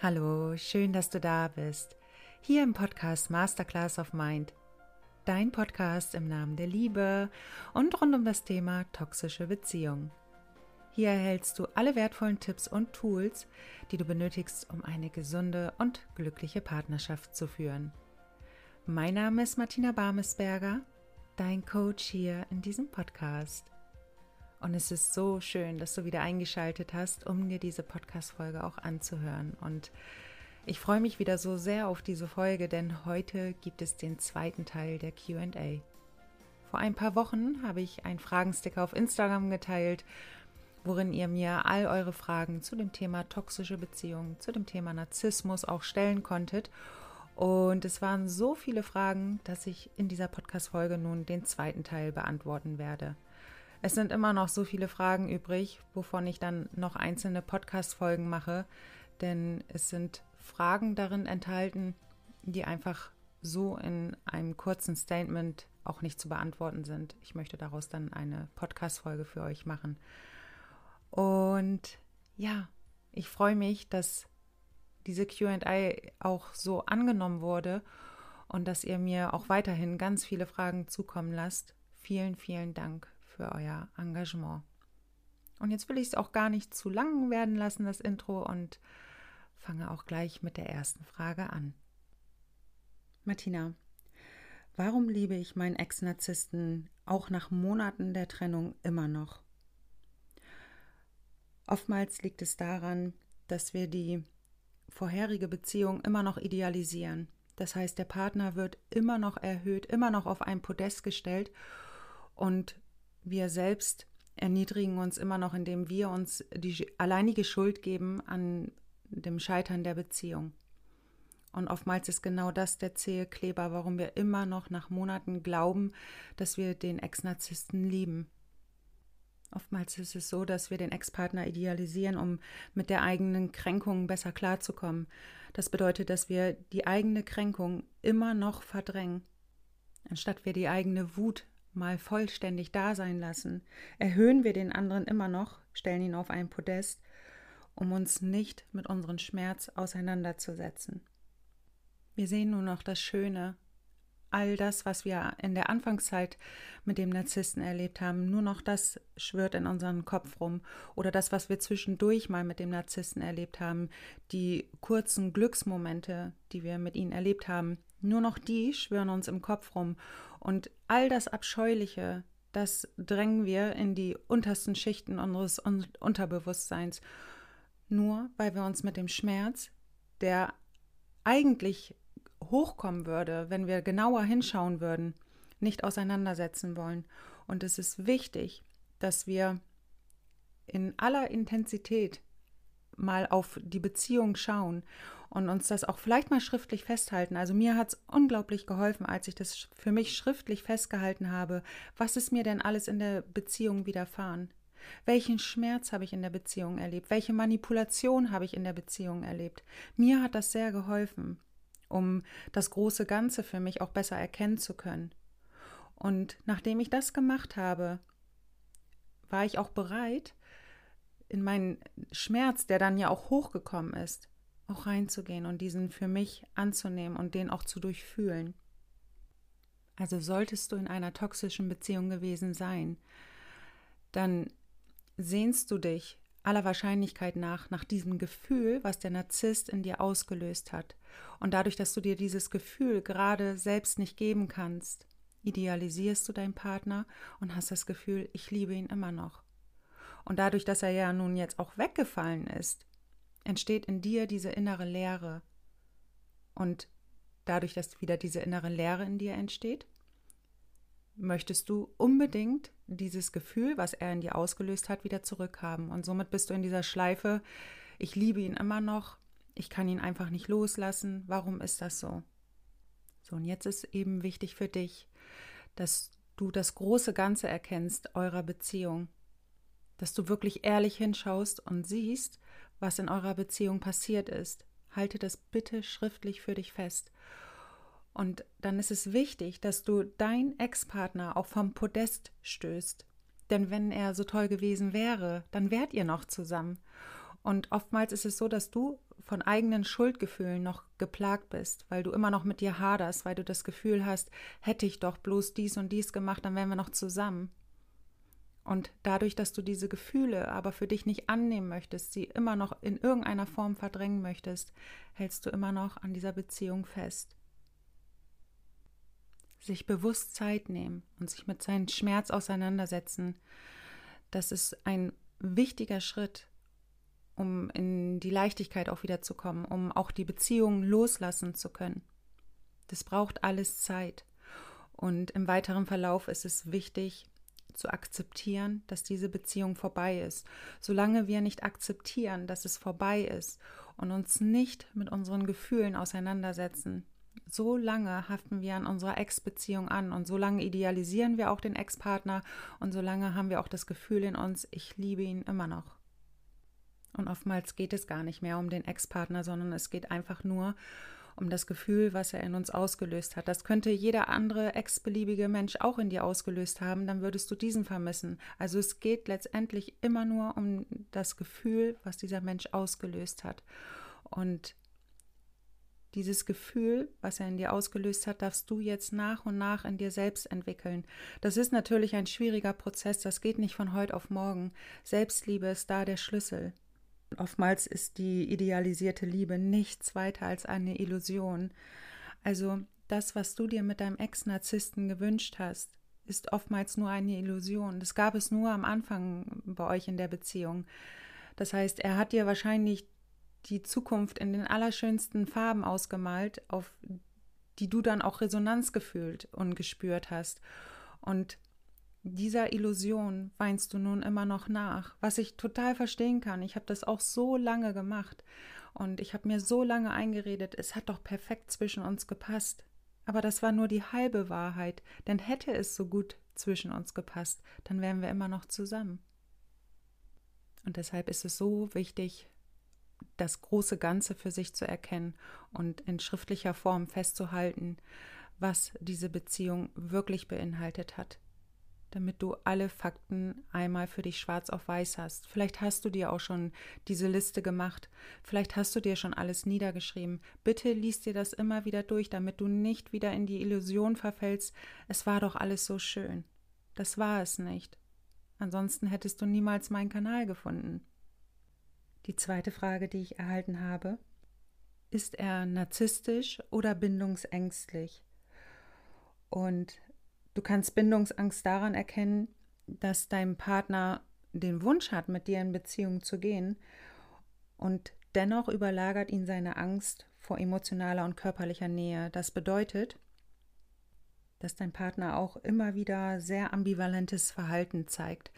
Hallo, schön, dass du da bist. Hier im Podcast Masterclass of Mind. Dein Podcast im Namen der Liebe und rund um das Thema toxische Beziehungen. Hier erhältst du alle wertvollen Tipps und Tools, die du benötigst, um eine gesunde und glückliche Partnerschaft zu führen. Mein Name ist Martina Barmesberger, dein Coach hier in diesem Podcast. Und es ist so schön, dass du wieder eingeschaltet hast, um dir diese Podcast-Folge auch anzuhören. Und ich freue mich wieder so sehr auf diese Folge, denn heute gibt es den zweiten Teil der Q&A. Vor ein paar Wochen habe ich einen Fragensticker auf Instagram geteilt, worin ihr mir all eure Fragen zu dem Thema toxische Beziehungen, zu dem Thema Narzissmus auch stellen konntet. Und es waren so viele Fragen, dass ich in dieser Podcast-Folge nun den zweiten Teil beantworten werde. Es sind immer noch so viele Fragen übrig, wovon ich dann noch einzelne Podcast-Folgen mache, denn es sind Fragen darin enthalten, die einfach so in einem kurzen Statement auch nicht zu beantworten sind. Ich möchte daraus dann eine Podcast-Folge für euch machen. Und ja, ich freue mich, dass diese Q&A auch so angenommen wurde und dass ihr mir auch weiterhin ganz viele Fragen zukommen lasst. Vielen, vielen Dank für euer Engagement. Und jetzt will ich es auch gar nicht zu lang werden lassen, das Intro, und fange auch gleich mit der ersten Frage an. Martina, warum liebe ich meinen Ex-Narzissten auch nach Monaten der Trennung immer noch? Oftmals liegt es daran, dass wir die vorherige Beziehung immer noch idealisieren. Das heißt, der Partner wird immer noch erhöht, immer noch auf ein Podest gestellt und wir selbst erniedrigen uns immer noch, indem wir uns die alleinige Schuld geben an dem Scheitern der Beziehung. Und oftmals ist genau das der zähe Kleber, warum wir immer noch nach Monaten glauben, dass wir den Ex-Narzissten lieben. Oftmals ist es so, dass wir den Ex-Partner idealisieren, um mit der eigenen Kränkung besser klarzukommen. Das bedeutet, dass wir die eigene Kränkung immer noch verdrängen. Anstatt wir die eigene Wut mal vollständig da sein lassen, erhöhen wir den anderen immer noch, stellen ihn auf ein Podest, um uns nicht mit unserem Schmerz auseinanderzusetzen. Wir sehen nur noch das Schöne, all das, was wir in der Anfangszeit mit dem Narzissten erlebt haben, nur noch das schwirrt in unserem Kopf rum. Oder das, was wir zwischendurch mal mit dem Narzissten erlebt haben, die kurzen Glücksmomente, die wir mit ihnen erlebt haben, nur noch die schwirren uns im Kopf rum. Und all das Abscheuliche, das drängen wir in die untersten Schichten unseres Unterbewusstseins. Nur weil wir uns mit dem Schmerz, der eigentlich hochkommen würde, wenn wir genauer hinschauen würden, nicht auseinandersetzen wollen. Und es ist wichtig, dass wir in aller Intensität mal auf die Beziehung schauen und uns das auch vielleicht mal schriftlich festhalten. Also mir hat es unglaublich geholfen, als ich das für mich schriftlich festgehalten habe. Was ist mir denn alles in der Beziehung widerfahren? Welchen Schmerz habe ich in der Beziehung erlebt? Welche Manipulation habe ich in der Beziehung erlebt? Mir hat das sehr geholfen, um das große Ganze für mich auch besser erkennen zu können. Und nachdem ich das gemacht habe, war ich auch bereit, in meinen Schmerz, der dann ja auch hochgekommen ist, auch reinzugehen und diesen für mich anzunehmen und den auch zu durchfühlen. Also solltest du in einer toxischen Beziehung gewesen sein, dann sehnst du dich aller Wahrscheinlichkeit nach diesem Gefühl, was der Narzisst in dir ausgelöst hat. Und dadurch, dass du dir dieses Gefühl gerade selbst nicht geben kannst, idealisierst du deinen Partner und hast das Gefühl, ich liebe ihn immer noch. Und dadurch, dass er ja nun jetzt auch weggefallen ist, entsteht in dir diese innere Leere. Und dadurch, dass wieder diese innere Leere in dir entsteht, möchtest du unbedingt dieses Gefühl, was er in dir ausgelöst hat, wieder zurückhaben. Und somit bist du in dieser Schleife, ich liebe ihn immer noch, ich kann ihn einfach nicht loslassen. Warum ist das so? So, und jetzt ist eben wichtig für dich, dass du das große Ganze erkennst eurer Beziehung. Dass du wirklich ehrlich hinschaust und siehst, was in eurer Beziehung passiert ist. Halte das bitte schriftlich für dich fest. Und dann ist es wichtig, dass du deinen Ex-Partner auch vom Podest stößt. Denn wenn er so toll gewesen wäre, dann wärt ihr noch zusammen. Und oftmals ist es so, dass du von eigenen Schuldgefühlen noch geplagt bist, weil du immer noch mit dir haderst, weil du das Gefühl hast, hätte ich doch bloß dies und dies gemacht, dann wären wir noch zusammen. Und dadurch, dass du diese Gefühle aber für dich nicht annehmen möchtest, sie immer noch in irgendeiner Form verdrängen möchtest, hältst du immer noch an dieser Beziehung fest. Sich bewusst Zeit nehmen und sich mit seinem Schmerz auseinandersetzen, das ist ein wichtiger Schritt, um in die Leichtigkeit auch wieder zu kommen, um auch die Beziehung loslassen zu können. Das braucht alles Zeit. Und im weiteren Verlauf ist es wichtig, zu akzeptieren, dass diese Beziehung vorbei ist. Solange wir nicht akzeptieren, dass es vorbei ist und uns nicht mit unseren Gefühlen auseinandersetzen, so lange haften wir an unserer Ex-Beziehung an und so lange idealisieren wir auch den Ex-Partner und so lange haben wir auch das Gefühl in uns, ich liebe ihn immer noch. Und oftmals geht es gar nicht mehr um den Ex-Partner, sondern es geht einfach nur um das Gefühl, was er in uns ausgelöst hat. Das könnte jeder andere ex-beliebige Mensch auch in dir ausgelöst haben, dann würdest du diesen vermissen. Also es geht letztendlich immer nur um das Gefühl, was dieser Mensch ausgelöst hat. Und dieses Gefühl, was er in dir ausgelöst hat, darfst du jetzt nach und nach in dir selbst entwickeln. Das ist natürlich ein schwieriger Prozess, das geht nicht von heute auf morgen. Selbstliebe ist da der Schlüssel. Oftmals ist die idealisierte Liebe nichts weiter als eine Illusion. Also das, was du dir mit deinem Ex-Narzissten gewünscht hast, ist oftmals nur eine Illusion. Das gab es nur am Anfang bei euch in der Beziehung. Das heißt, er hat dir wahrscheinlich die Zukunft in den allerschönsten Farben ausgemalt, auf die du dann auch Resonanz gefühlt und gespürt hast. Und dieser Illusion weinst du nun immer noch nach, was ich total verstehen kann. Ich habe das auch so lange gemacht und ich habe mir so lange eingeredet, es hat doch perfekt zwischen uns gepasst. Aber das war nur die halbe Wahrheit, denn hätte es so gut zwischen uns gepasst, dann wären wir immer noch zusammen. Und deshalb ist es so wichtig, das große Ganze für sich zu erkennen und in schriftlicher Form festzuhalten, was diese Beziehung wirklich beinhaltet hat, damit du alle Fakten einmal für dich schwarz auf weiß hast. Vielleicht hast du dir auch schon diese Liste gemacht, vielleicht hast du dir schon alles niedergeschrieben. Bitte lies dir das immer wieder durch, damit du nicht wieder in die Illusion verfällst, es war doch alles so schön. Das war es nicht. Ansonsten hättest du niemals meinen Kanal gefunden. Die zweite Frage, die ich erhalten habe: Ist er narzisstisch oder bindungsängstlich? Und du kannst Bindungsangst daran erkennen, dass dein Partner den Wunsch hat, mit dir in Beziehung zu gehen und dennoch überlagert ihn seine Angst vor emotionaler und körperlicher Nähe. Das bedeutet, dass dein Partner auch immer wieder sehr ambivalentes Verhalten zeigt.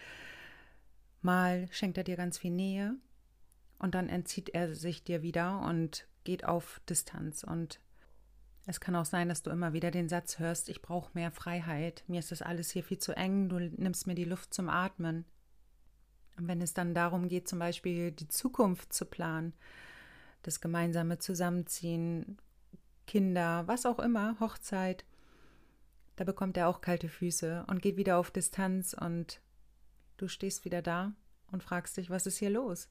Mal schenkt er dir ganz viel Nähe und dann entzieht er sich dir wieder und geht auf Distanz. Und es kann auch sein, dass du immer wieder den Satz hörst, ich brauche mehr Freiheit, mir ist das alles hier viel zu eng, du nimmst mir die Luft zum Atmen. Und wenn es dann darum geht, zum Beispiel die Zukunft zu planen, das gemeinsame Zusammenziehen, Kinder, was auch immer, Hochzeit, da bekommt er auch kalte Füße und geht wieder auf Distanz und du stehst wieder da und fragst dich, was ist hier los?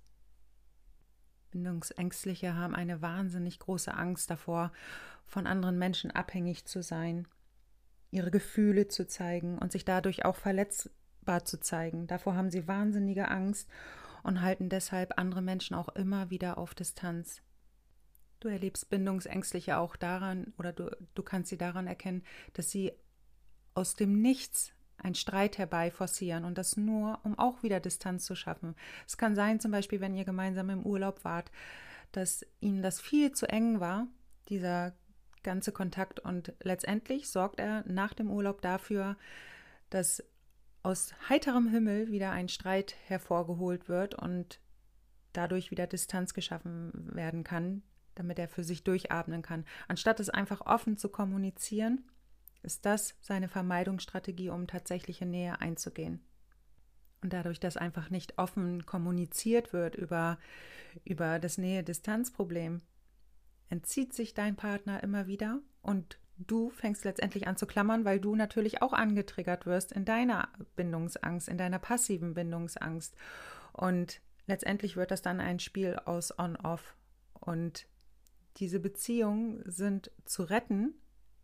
Bindungsängstliche haben eine wahnsinnig große Angst davor, von anderen Menschen abhängig zu sein, ihre Gefühle zu zeigen und sich dadurch auch verletzbar zu zeigen. Davor haben sie wahnsinnige Angst und halten deshalb andere Menschen auch immer wieder auf Distanz. Du erlebst Bindungsängstliche auch daran, oder du kannst sie daran erkennen, dass sie aus dem Nichts einen Streit herbei forcieren und das nur, um auch wieder Distanz zu schaffen. Es kann sein, zum Beispiel, wenn ihr gemeinsam im Urlaub wart, dass ihnen das viel zu eng war, dieser ganze Kontakt, und letztendlich sorgt er nach dem Urlaub dafür, dass aus heiterem Himmel wieder ein Streit hervorgeholt wird und dadurch wieder Distanz geschaffen werden kann, damit er für sich durchatmen kann. Anstatt es einfach offen zu kommunizieren, ist das seine Vermeidungsstrategie, um tatsächliche Nähe einzugehen. Und dadurch, dass einfach nicht offen kommuniziert wird über das Nähe-Distanz-Problem, entzieht sich dein Partner immer wieder und du fängst letztendlich an zu klammern, weil du natürlich auch angetriggert wirst in deiner Bindungsangst, in deiner passiven Bindungsangst. Und letztendlich wird das dann ein Spiel aus On-Off. Und diese Beziehungen sind zu retten,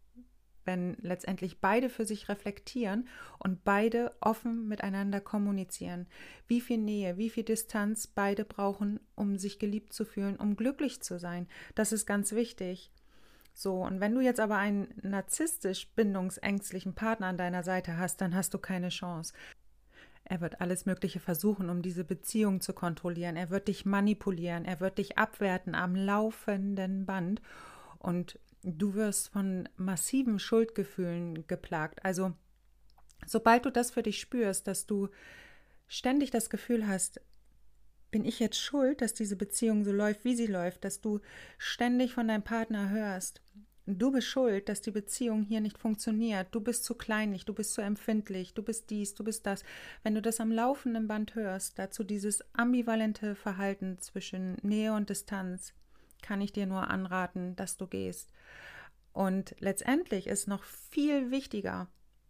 wenn letztendlich beide für sich reflektieren und beide offen miteinander kommunizieren. Wie viel Nähe, wie viel Distanz beide brauchen, um sich geliebt zu fühlen, um glücklich zu sein. Das ist ganz wichtig. So, und wenn du jetzt aber einen narzisstisch bindungsängstlichen Partner an deiner Seite hast, dann hast du keine Chance. Er wird alles Mögliche versuchen, um diese Beziehung zu kontrollieren. Er wird dich manipulieren, er wird dich abwerten am laufenden Band und du wirst von massiven Schuldgefühlen geplagt. Also, sobald du das für dich spürst, dass du ständig das Gefühl hast, bin ich jetzt schuld, dass diese Beziehung so läuft, wie sie läuft, dass du ständig von deinem Partner hörst, du bist schuld, dass die Beziehung hier nicht funktioniert, du bist zu kleinlich, du bist zu empfindlich, du bist dies, du bist das. Wenn du das am laufenden Band hörst, dazu dieses ambivalente Verhalten zwischen Nähe und Distanz, kann ich dir nur anraten, dass du gehst. Und letztendlich ist noch viel wichtiger,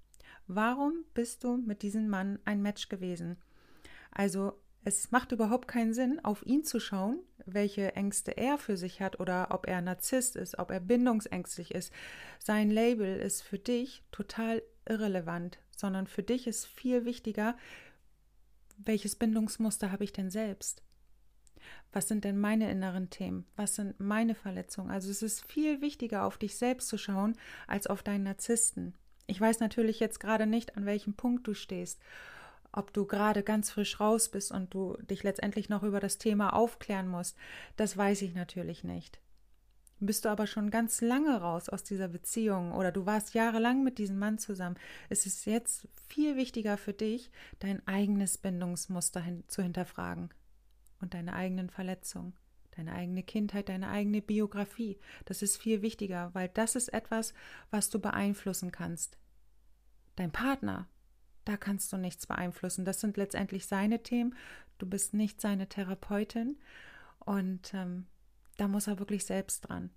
warum bist du mit diesem Mann ein Match gewesen? Also es macht überhaupt keinen Sinn, auf ihn zu schauen, welche Ängste er für sich hat oder ob er Narzisst ist, ob er bindungsängstlich ist. Sein Label ist für dich total irrelevant, sondern für dich ist viel wichtiger, welches Bindungsmuster habe ich denn selbst? Was sind denn meine inneren Themen? Was sind meine Verletzungen? Also es ist viel wichtiger, auf dich selbst zu schauen, als auf deinen Narzissten. Ich weiß natürlich jetzt gerade nicht, an welchem Punkt du stehst. Ob du gerade ganz frisch raus bist und du dich letztendlich noch über das Thema aufklären musst, das weiß ich natürlich nicht. Bist du aber schon ganz lange raus aus dieser Beziehung oder du warst jahrelang mit diesem Mann zusammen, ist es jetzt viel wichtiger für dich, dein eigenes Bindungsmuster zu hinterfragen und deine eigenen Verletzungen, deine eigene Kindheit, deine eigene Biografie. Das ist viel wichtiger, weil das ist etwas, was du beeinflussen kannst. Dein Partner, da kannst du nichts beeinflussen. Das sind letztendlich seine Themen. Du bist nicht seine Therapeutin und da muss er wirklich selbst dran.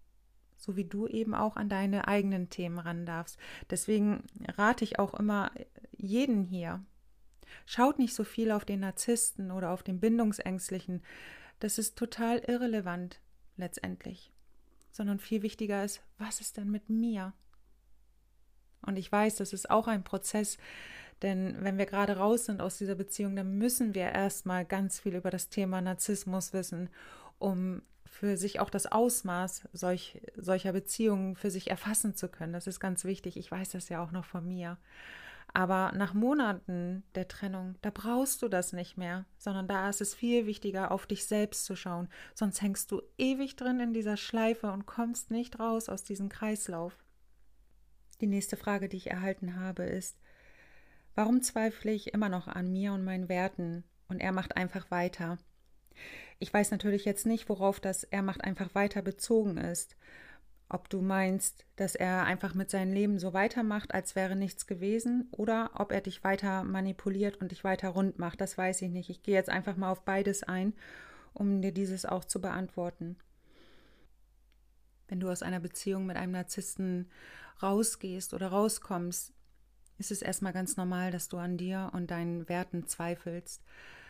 So wie du eben auch an deine eigenen Themen ran darfst. Deswegen rate ich auch immer jeden hier. Schaut nicht so viel auf den Narzissten oder auf den Bindungsängstlichen. Das ist total irrelevant letztendlich. Sondern viel wichtiger ist, was ist denn mit mir? Und ich weiß, das ist auch ein Prozess, denn wenn wir gerade raus sind aus dieser Beziehung, dann müssen wir erstmal ganz viel über das Thema Narzissmus wissen, um für sich auch das Ausmaß solcher Beziehungen für sich erfassen zu können. Das ist ganz wichtig. Ich weiß das ja auch noch von mir. Aber nach Monaten der Trennung, da brauchst du das nicht mehr, sondern da ist es viel wichtiger, auf dich selbst zu schauen. Sonst hängst du ewig drin in dieser Schleife und kommst nicht raus aus diesem Kreislauf. Die nächste Frage, die ich erhalten habe, ist, warum zweifle ich immer noch an mir und meinen Werten und er macht einfach weiter? Ich weiß natürlich jetzt nicht, worauf das er macht einfach weiter bezogen ist. Ob du meinst, dass er einfach mit seinem Leben so weitermacht, als wäre nichts gewesen, oder ob er dich weiter manipuliert und dich weiter rund macht, das weiß ich nicht. Ich gehe jetzt einfach mal auf beides ein, um dir dieses auch zu beantworten. Wenn du aus einer Beziehung mit einem Narzissten rausgehst oder rauskommst, ist es erstmal ganz normal, dass du an dir und deinen Werten zweifelst.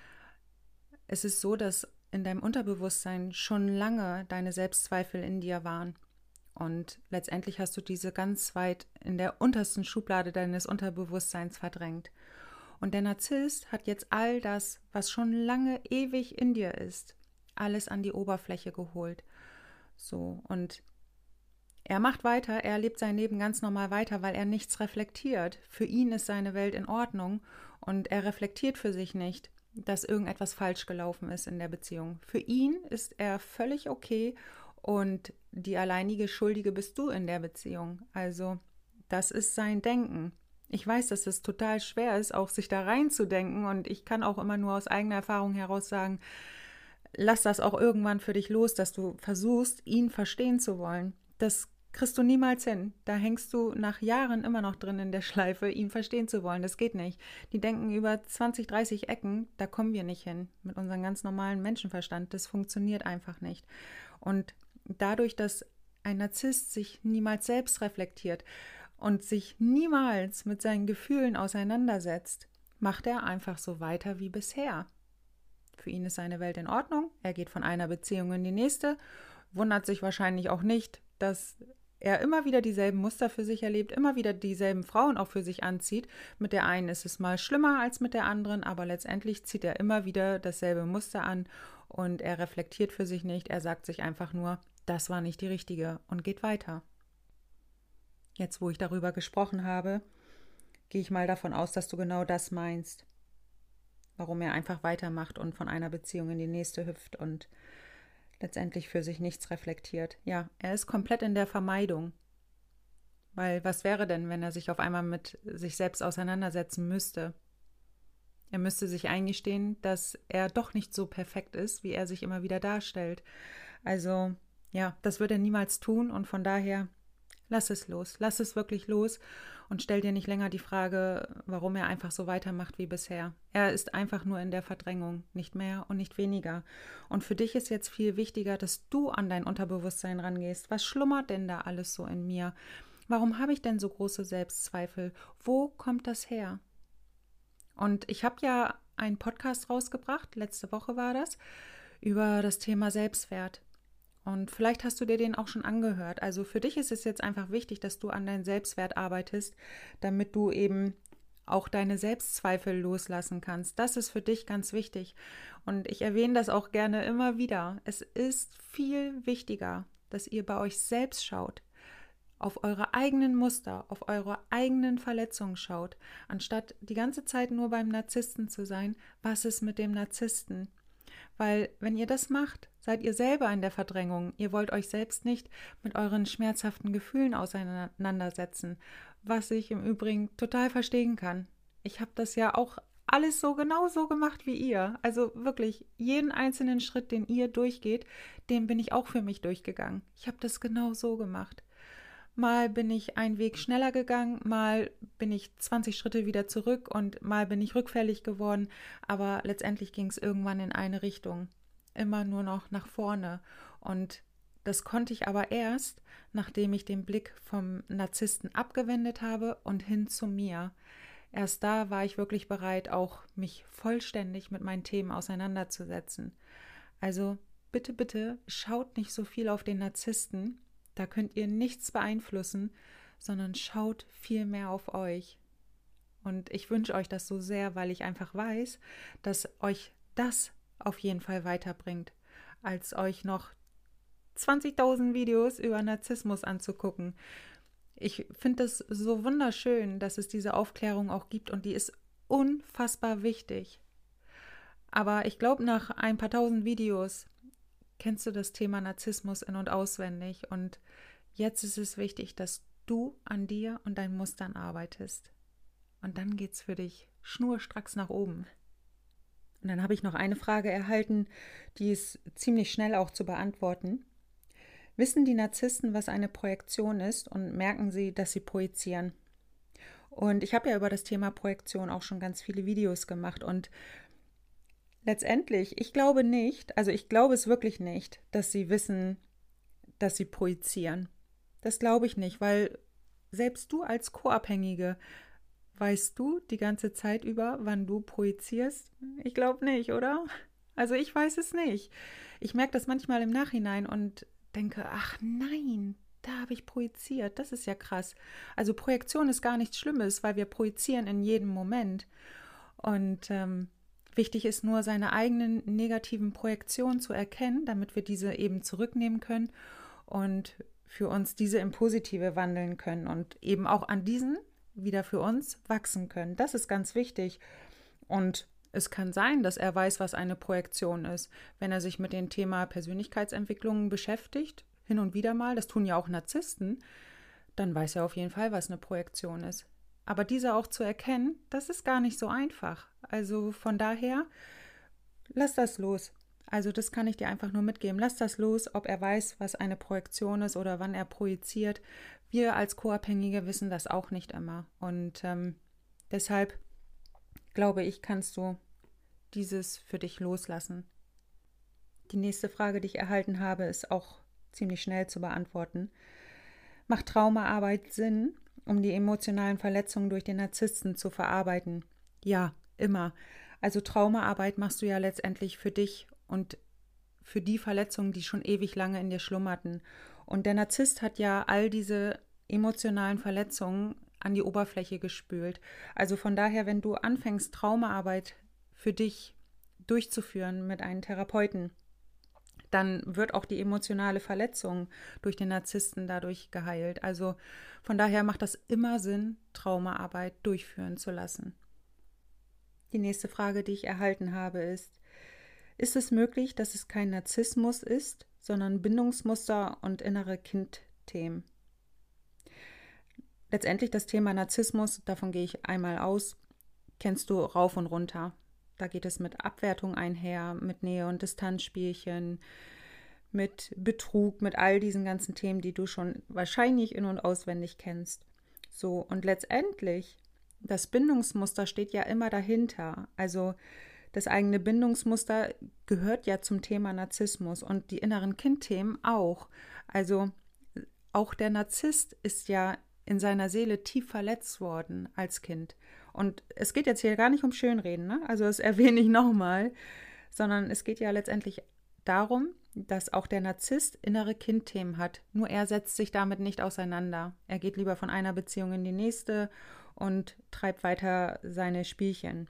Es ist so, dass in deinem Unterbewusstsein schon lange deine Selbstzweifel in dir waren. Und letztendlich hast du diese ganz weit in der untersten Schublade deines Unterbewusstseins verdrängt. Und der Narzisst hat jetzt all das, was schon lange ewig in dir ist, alles an die Oberfläche geholt. So, und er macht weiter, er lebt sein Leben ganz normal weiter, weil er nichts reflektiert. Für ihn ist seine Welt in Ordnung und er reflektiert für sich nicht, dass irgendetwas falsch gelaufen ist in der Beziehung. Für ihn ist er völlig okay und die alleinige Schuldige bist du in der Beziehung. Also das ist sein Denken. Ich weiß, dass es total schwer ist, auch sich da reinzudenken und ich kann auch immer nur aus eigener Erfahrung heraus sagen, lass das auch irgendwann für dich los, dass du versuchst, ihn verstehen zu wollen. Das kriegst du niemals hin. Da hängst du nach Jahren immer noch drin in der Schleife, ihn verstehen zu wollen. Das geht nicht. Die denken über 20, 30 Ecken, da kommen wir nicht hin mit unserem ganz normalen Menschenverstand. Das funktioniert einfach nicht. Und dadurch, dass ein Narzisst sich niemals selbst reflektiert und sich niemals mit seinen Gefühlen auseinandersetzt, macht er einfach so weiter wie bisher. Für ihn ist seine Welt in Ordnung. Er geht von einer Beziehung in die nächste, wundert sich wahrscheinlich auch nicht, dass er immer wieder dieselben Muster für sich erlebt, immer wieder dieselben Frauen auch für sich anzieht. Mit der einen ist es mal schlimmer als mit der anderen, aber letztendlich zieht er immer wieder dasselbe Muster an und er reflektiert für sich nicht. Er sagt sich einfach nur, das war nicht die richtige und geht weiter. Jetzt, wo ich darüber gesprochen habe, gehe ich mal davon aus, dass du genau das meinst. Warum er einfach weitermacht und von einer Beziehung in die nächste hüpft und letztendlich für sich nichts reflektiert. Ja, er ist komplett in der Vermeidung. Weil was wäre denn, wenn er sich auf einmal mit sich selbst auseinandersetzen müsste? Er müsste sich eingestehen, dass er doch nicht so perfekt ist, wie er sich immer wieder darstellt. Also, ja, das wird er niemals tun und von daher lass es los. Lass es wirklich los und stell dir nicht länger die Frage, warum er einfach so weitermacht wie bisher. Er ist einfach nur in der Verdrängung, nicht mehr und nicht weniger. Und für dich ist jetzt viel wichtiger, dass du an dein Unterbewusstsein rangehst. Was schlummert denn da alles so in mir? Warum habe ich denn so große Selbstzweifel? Wo kommt das her? Und ich habe ja einen Podcast rausgebracht, letzte Woche war das, über das Thema Selbstwert. Und vielleicht hast du dir den auch schon angehört. Also für dich ist es jetzt einfach wichtig, dass du an deinem Selbstwert arbeitest, damit du eben auch deine Selbstzweifel loslassen kannst. Das ist für dich ganz wichtig. Und ich erwähne das auch gerne immer wieder. Es ist viel wichtiger, dass ihr bei euch selbst schaut, auf eure eigenen Muster, auf eure eigenen Verletzungen schaut, anstatt die ganze Zeit nur beim Narzissten zu sein. Was ist mit dem Narzissten? Weil wenn ihr das macht, seid ihr selber in der Verdrängung. Ihr wollt euch selbst nicht mit euren schmerzhaften Gefühlen auseinandersetzen, was ich im Übrigen total verstehen kann. Ich habe das ja auch alles so genau so gemacht wie ihr. Also wirklich jeden einzelnen Schritt, den ihr durchgeht, den bin ich auch für mich durchgegangen. Ich habe das genau so gemacht. Mal bin ich einen Weg schneller gegangen, mal bin ich 20 Schritte wieder zurück und mal bin ich rückfällig geworden, aber letztendlich ging es irgendwann in eine Richtung, immer nur noch nach vorne. Und das konnte ich aber erst, nachdem ich den Blick vom Narzissten abgewendet habe und hin zu mir. Erst da war ich wirklich bereit, auch mich vollständig mit meinen Themen auseinanderzusetzen. Also bitte, bitte, schaut nicht so viel auf den Narzissten. Da könnt ihr nichts beeinflussen, sondern schaut viel mehr auf euch. Und ich wünsche euch das so sehr, weil ich einfach weiß, dass euch das auf jeden Fall weiterbringt, als euch noch 20.000 Videos über Narzissmus anzugucken. Ich finde es so wunderschön, dass es diese Aufklärung auch gibt und die ist unfassbar wichtig. Aber ich glaube, nach ein paar tausend Videos kennst du das Thema Narzissmus in- und auswendig und jetzt ist es wichtig, dass du an dir und deinen Mustern arbeitest. Und dann geht's für dich schnurstracks nach oben. Und dann habe ich noch eine Frage erhalten, die ist ziemlich schnell auch zu beantworten. Wissen die Narzissten, was eine Projektion ist und merken sie, dass sie projizieren? Und ich habe ja über das Thema Projektion auch schon ganz viele Videos gemacht und letztendlich, ich glaube nicht, also ich glaube es wirklich nicht, dass sie wissen, dass sie projizieren. Das glaube ich nicht, weil selbst du als Co-Abhängige, weißt du die ganze Zeit über, wann du projizierst? Ich glaube nicht, oder? Also ich weiß es nicht. Ich merke das manchmal im Nachhinein und denke, ach nein, da habe ich projiziert. Das ist ja krass. Also Projektion ist gar nichts Schlimmes, weil wir projizieren in jedem Moment. Und wichtig ist nur, seine eigenen negativen Projektionen zu erkennen, damit wir diese eben zurücknehmen können und für uns diese in positive wandeln können und eben auch an diesen wieder für uns wachsen können. Das ist ganz wichtig. Und es kann sein, dass er weiß, was eine Projektion ist, wenn er sich mit dem Thema Persönlichkeitsentwicklung beschäftigt, hin und wieder mal, das tun ja auch Narzissten, dann weiß er auf jeden Fall, was eine Projektion ist. Aber diese auch zu erkennen, das ist gar nicht so einfach. Also von daher, lass das los. Also das kann ich dir einfach nur mitgeben. Lass das los, ob er weiß, was eine Projektion ist oder wann er projiziert. Wir als Co-Abhängige wissen das auch nicht immer. Und deshalb glaube ich, kannst du dieses für dich loslassen. Die nächste Frage, die ich erhalten habe, ist auch ziemlich schnell zu beantworten. Macht Traumaarbeit Sinn, um die emotionalen Verletzungen durch den Narzissten zu verarbeiten? Ja, immer. Also Traumaarbeit machst du ja letztendlich für dich und für die Verletzungen, die schon ewig lange in dir schlummerten. Und der Narzisst hat ja all diese emotionalen Verletzungen an die Oberfläche gespült. Also von daher, wenn du anfängst, Traumaarbeit für dich durchzuführen mit einem Therapeuten, dann wird auch die emotionale Verletzung durch den Narzissten dadurch geheilt. Also von daher macht das immer Sinn, Traumaarbeit durchführen zu lassen. Die nächste Frage, die ich erhalten habe, ist es möglich, dass es kein Narzissmus ist, sondern Bindungsmuster und innere Kindthemen? Letztendlich das Thema Narzissmus, davon gehe ich einmal aus, kennst du rauf und runter. Da geht es mit Abwertung einher, mit Nähe- und Distanzspielchen, mit Betrug, mit all diesen ganzen Themen, die du schon wahrscheinlich in- und auswendig kennst. So, und letztendlich, das Bindungsmuster steht ja immer dahinter. Also das eigene Bindungsmuster gehört ja zum Thema Narzissmus und die inneren Kindthemen auch. Also auch der Narzisst ist ja in seiner Seele tief verletzt worden als Kind. Und es geht jetzt hier gar nicht um Schönreden, ne? Also das erwähne ich nochmal, sondern es geht ja letztendlich darum, dass auch der Narzisst innere Kindthemen hat. Nur er setzt sich damit nicht auseinander. Er geht lieber von einer Beziehung in die nächste und treibt weiter seine Spielchen.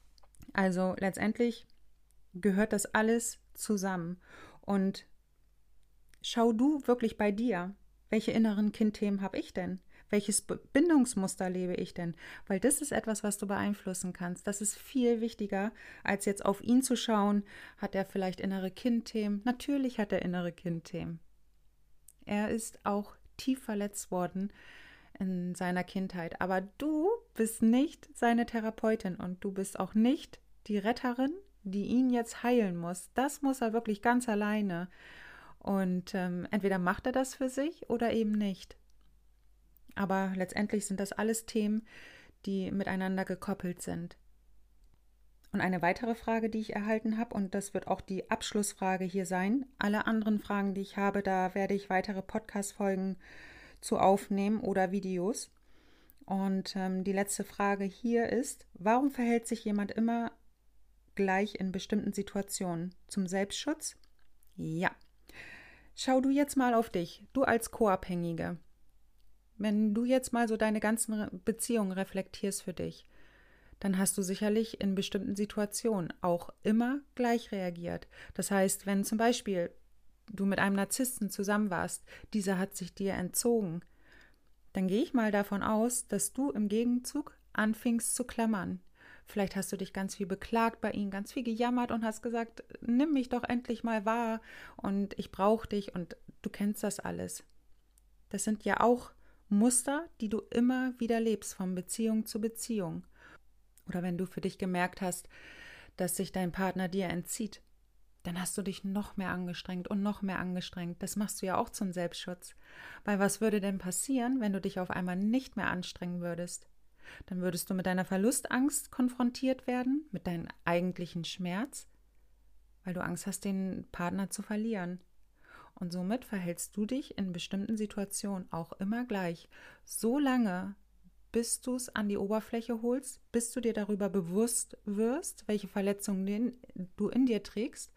Also letztendlich gehört das alles zusammen. Und schau du wirklich bei dir, welche inneren Kindthemen habe ich denn? Welches Bindungsmuster lebe ich denn? Weil das ist etwas, was du beeinflussen kannst. Das ist viel wichtiger, als jetzt auf ihn zu schauen. Hat er vielleicht innere Kindthemen? Natürlich hat er innere Kindthemen. Er ist auch tief verletzt worden in seiner Kindheit. Aber du bist nicht seine Therapeutin und du bist auch nicht die Retterin, die ihn jetzt heilen muss. Das muss er wirklich ganz alleine. Und entweder macht er das für sich oder eben nicht. Aber letztendlich sind das alles Themen, die miteinander gekoppelt sind. Und eine weitere Frage, die ich erhalten habe, und das wird auch die Abschlussfrage hier sein. Alle anderen Fragen, die ich habe, da werde ich weitere Podcast-Folgen zu aufnehmen oder Videos. Und die letzte Frage hier ist, warum verhält sich jemand immer gleich in bestimmten Situationen? Zum Selbstschutz? Ja. Schau du jetzt mal auf dich, du als Co-Abhängige. Wenn du jetzt mal so deine ganzen Beziehungen reflektierst für dich, dann hast du sicherlich in bestimmten Situationen auch immer gleich reagiert. Das heißt, wenn zum Beispiel du mit einem Narzissten zusammen warst, dieser hat sich dir entzogen, dann gehe ich mal davon aus, dass du im Gegenzug anfingst zu klammern. Vielleicht hast du dich ganz viel beklagt bei ihm, ganz viel gejammert und hast gesagt, nimm mich doch endlich mal wahr und ich brauche dich und du kennst das alles. Das sind ja auch Muster, die du immer wieder lebst, von Beziehung zu Beziehung. Oder wenn du für dich gemerkt hast, dass sich dein Partner dir entzieht, dann hast du dich noch mehr angestrengt und noch mehr angestrengt. Das machst du ja auch zum Selbstschutz. Weil was würde denn passieren, wenn du dich auf einmal nicht mehr anstrengen würdest? Dann würdest du mit deiner Verlustangst konfrontiert werden, mit deinem eigentlichen Schmerz, weil du Angst hast, den Partner zu verlieren. Und somit verhältst du dich in bestimmten Situationen auch immer gleich, so lange, bis du es an die Oberfläche holst, bis du dir darüber bewusst wirst, welche Verletzungen du in dir trägst.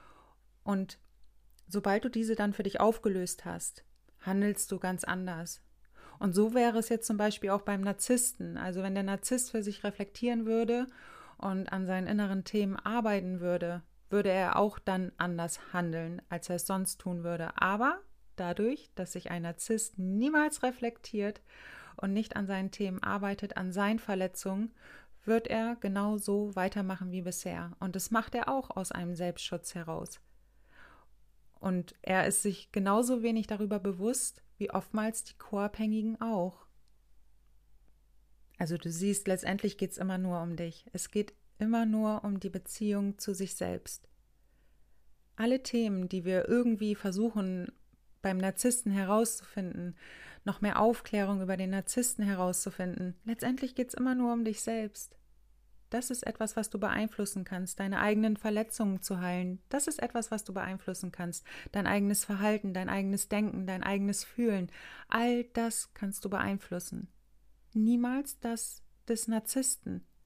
Und sobald du diese dann für dich aufgelöst hast, handelst du ganz anders. Und so wäre es jetzt zum Beispiel auch beim Narzissten. Also wenn der Narzisst für sich reflektieren würde und an seinen inneren Themen arbeiten würde, würde er auch dann anders handeln, als er es sonst tun würde. Aber dadurch, dass sich ein Narzisst niemals reflektiert und nicht an seinen Themen arbeitet, an seinen Verletzungen, wird er genau so weitermachen wie bisher. Und das macht er auch aus einem Selbstschutz heraus. Und er ist sich genauso wenig darüber bewusst, wie oftmals die Co-Abhängigen auch. Also du siehst, letztendlich geht es immer nur um dich. Es geht immer nur um die Beziehung zu sich selbst. Alle Themen, die wir irgendwie versuchen beim Narzissten herauszufinden, noch mehr Aufklärung über den Narzissten herauszufinden, letztendlich geht es immer nur um dich selbst. Das ist etwas, was du beeinflussen kannst, deine eigenen Verletzungen zu heilen. Das ist etwas, was du beeinflussen kannst. Dein eigenes Verhalten, dein eigenes Denken, dein eigenes Fühlen. All das kannst du beeinflussen. Niemals das des Narzissten.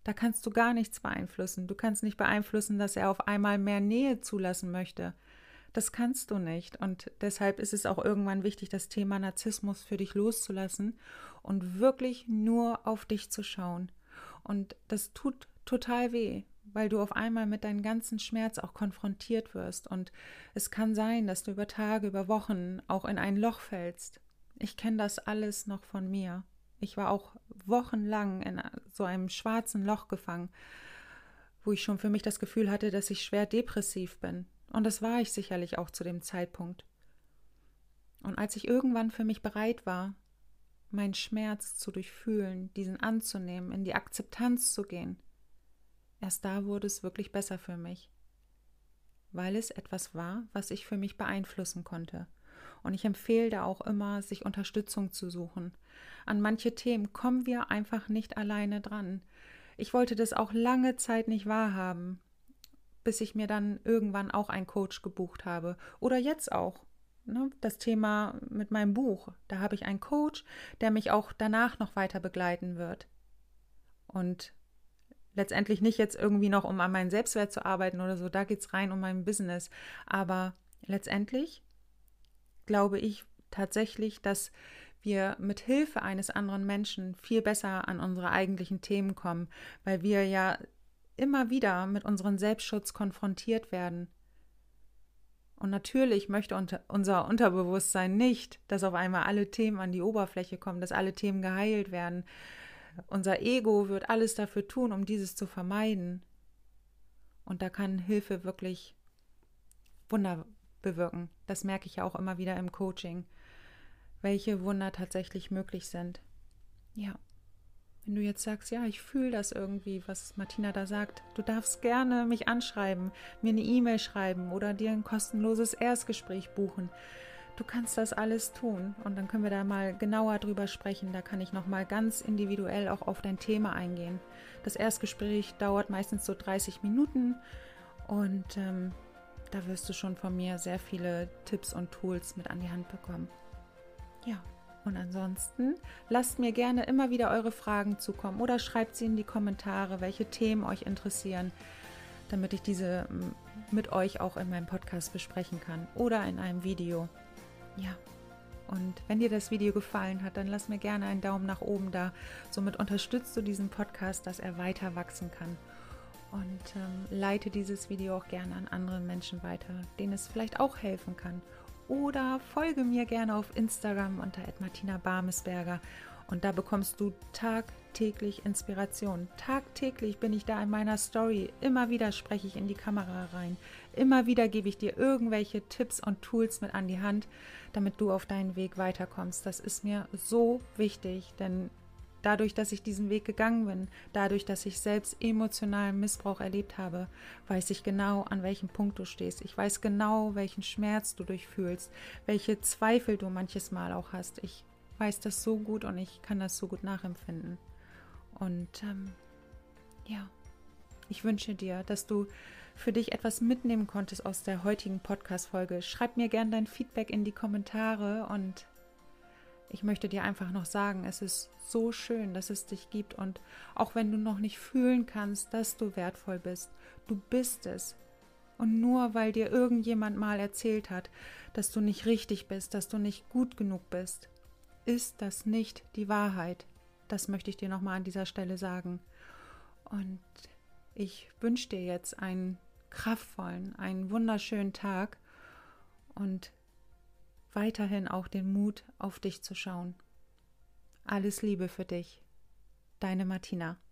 Da kannst du gar nichts beeinflussen. Du kannst nicht beeinflussen, dass er auf einmal mehr Nähe zulassen möchte. Das kannst du nicht. Und deshalb ist es auch irgendwann wichtig, das Thema Narzissmus für dich loszulassen und wirklich nur auf dich zu schauen. Und das tut total weh, weil du auf einmal mit deinem ganzen Schmerz auch konfrontiert wirst. Und es kann sein, dass du über Tage, über Wochen auch in ein Loch fällst. Ich kenne das alles noch von mir. Ich war auch wochenlang in so einem schwarzen Loch gefangen, wo ich schon für mich das Gefühl hatte, dass ich schwer depressiv bin. Und das war ich sicherlich auch zu dem Zeitpunkt. Und als ich irgendwann für mich bereit war, meinen Schmerz zu durchfühlen, diesen anzunehmen, in die Akzeptanz zu gehen, erst da wurde es wirklich besser für mich, weil es etwas war, was ich für mich beeinflussen konnte. Und ich empfehle da auch immer, sich Unterstützung zu suchen. An manche Themen kommen wir einfach nicht alleine dran. Ich wollte das auch lange Zeit nicht wahrhaben, bis ich mir dann irgendwann auch einen Coach gebucht habe. Oder jetzt auch. Ne? Das Thema mit meinem Buch. Da habe ich einen Coach, der mich auch danach noch weiter begleiten wird. Und letztendlich nicht jetzt irgendwie noch, um an meinem Selbstwert zu arbeiten oder so. Da geht es rein um mein Business. Aber letztendlich glaube ich tatsächlich, dass wir mit Hilfe eines anderen Menschen viel besser an unsere eigentlichen Themen kommen, weil wir ja immer wieder mit unserem Selbstschutz konfrontiert werden. Und natürlich möchte unser Unterbewusstsein nicht, dass auf einmal alle Themen an die Oberfläche kommen, dass alle Themen geheilt werden. Unser Ego wird alles dafür tun, um dieses zu vermeiden. Und da kann Hilfe wirklich Wunder bewirken. Das merke ich ja auch immer wieder im Coaching, welche Wunder tatsächlich möglich sind. Ja. Wenn du jetzt sagst, ja, ich fühle das irgendwie, was Martina da sagt, du darfst gerne mich anschreiben, mir eine E-Mail schreiben oder dir ein kostenloses Erstgespräch buchen. Du kannst das alles tun und dann können wir da mal genauer drüber sprechen. Da kann ich nochmal ganz individuell auch auf dein Thema eingehen. Das Erstgespräch dauert meistens so 30 Minuten und da wirst du schon von mir sehr viele Tipps und Tools mit an die Hand bekommen. Ja. Und ansonsten lasst mir gerne immer wieder eure Fragen zukommen oder schreibt sie in die Kommentare, welche Themen euch interessieren, damit ich diese mit euch auch in meinem Podcast besprechen kann oder in einem Video. Ja, und wenn dir das Video gefallen hat, dann lass mir gerne einen Daumen nach oben da. Somit unterstützt du diesen Podcast, dass er weiter wachsen kann. Und leite dieses Video auch gerne an andere Menschen weiter, denen es vielleicht auch helfen kann. Oder folge mir gerne auf Instagram unter @martina-barmesberger und da bekommst du tagtäglich Inspiration. Tagtäglich bin ich da in meiner Story. Immer wieder spreche ich in die Kamera rein. Immer wieder gebe ich dir irgendwelche Tipps und Tools mit an die Hand, damit du auf deinen Weg weiterkommst. Das ist mir so wichtig, denn dadurch, dass ich diesen Weg gegangen bin, dadurch, dass ich selbst emotionalen Missbrauch erlebt habe, weiß ich genau, an welchem Punkt du stehst. Ich weiß genau, welchen Schmerz du durchfühlst, welche Zweifel du manches Mal auch hast. Ich weiß das so gut und ich kann das so gut nachempfinden. Und ja, ich wünsche dir, dass du für dich etwas mitnehmen konntest aus der heutigen Podcast-Folge. Schreib mir gerne dein Feedback in die Kommentare und ich möchte dir einfach noch sagen, es ist so schön, dass es dich gibt und auch wenn du noch nicht fühlen kannst, dass du wertvoll bist, du bist es. Und nur weil dir irgendjemand mal erzählt hat, dass du nicht richtig bist, dass du nicht gut genug bist, ist das nicht die Wahrheit. Das möchte ich dir nochmal an dieser Stelle sagen. Und ich wünsche dir jetzt einen kraftvollen, einen wunderschönen Tag und weiterhin auch den Mut, auf dich zu schauen. Alles Liebe für dich, deine Martina.